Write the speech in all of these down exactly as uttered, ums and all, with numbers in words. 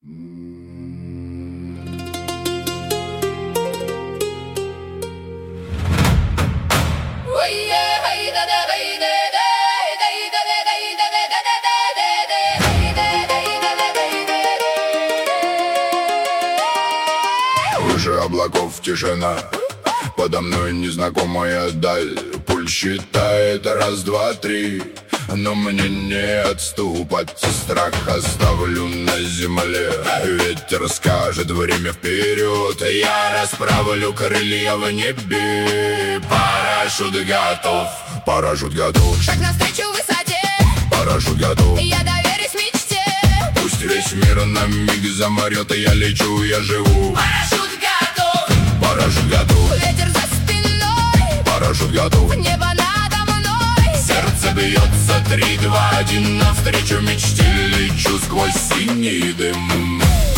Выше облаков тишина, подо мной незнакомая даль. Пульс считает раз, два, три, но мне не отступать. Страх оставлю на земле. Ветер скажет время вперед. Я расправлю крылья в небе. Парашют готов, парашют готов. Шаг навстречу высоте, парашют готов. я доверюсь мечте. Пусть весь мир на миг замрет, и я лечу, я живу. Парашют готов, Парашют готов, ветер за спиной, парашют готов. небо надо мной. Сердце бьется, три, два, один, навстречу мечте лечу сквозь синий дым.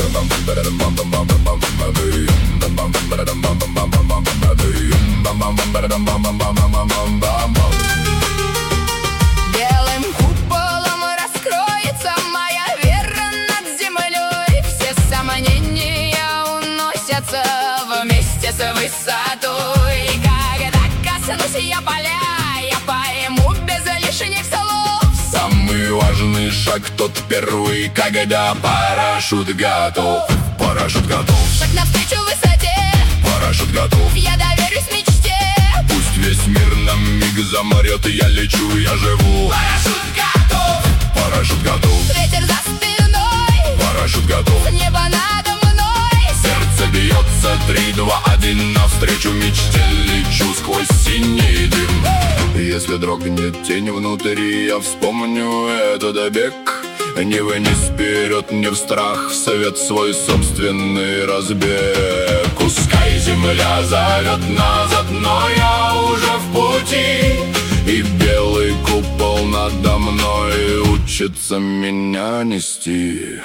Белым куполом раскроется моя вера над землей. Все сомнения уносятся вместе с высотой. Когда коснусь я поля, я пойму без лишних слов. Самый важный шаг тот первый, когда парашют готов. Парашют готов, Шаг навстречу высоте, парашют готов. я доверюсь мечте. Пусть весь мир на миг замрет, и я лечу, я живу. Парашют готов, Парашют готов, ветер за спиной, парашют готов. небо надо мной. Сердце бьется, три, два, один, навстречу мечте лечу сквозь синий дым. Если дрогнет тень внутри, я вспомню этот бег. Не вынес вперед, не в страх, в свет свой собственный разбег. Пускай земля зовет назад, но я уже в пути. И белый купол надо мной учится меня нести.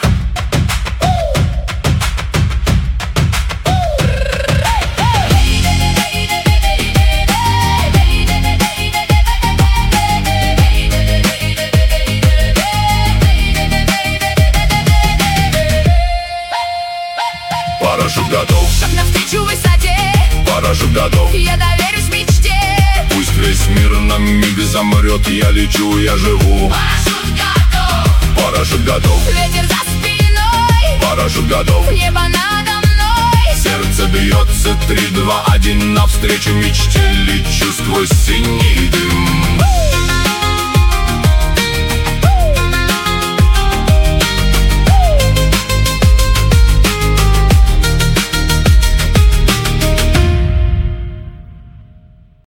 Парашют готов, Шаг навстречу высоте, парашют готов. я доверюсь мечте. Пусть весь мир на миг замрет, я лечу, я живу. Парашют готов, Парашют готов, ветер за спиной, парашют готов. небо надо мной. Сердце бьется, три, два, один, навстречу мечте лечу сквозь синий дым.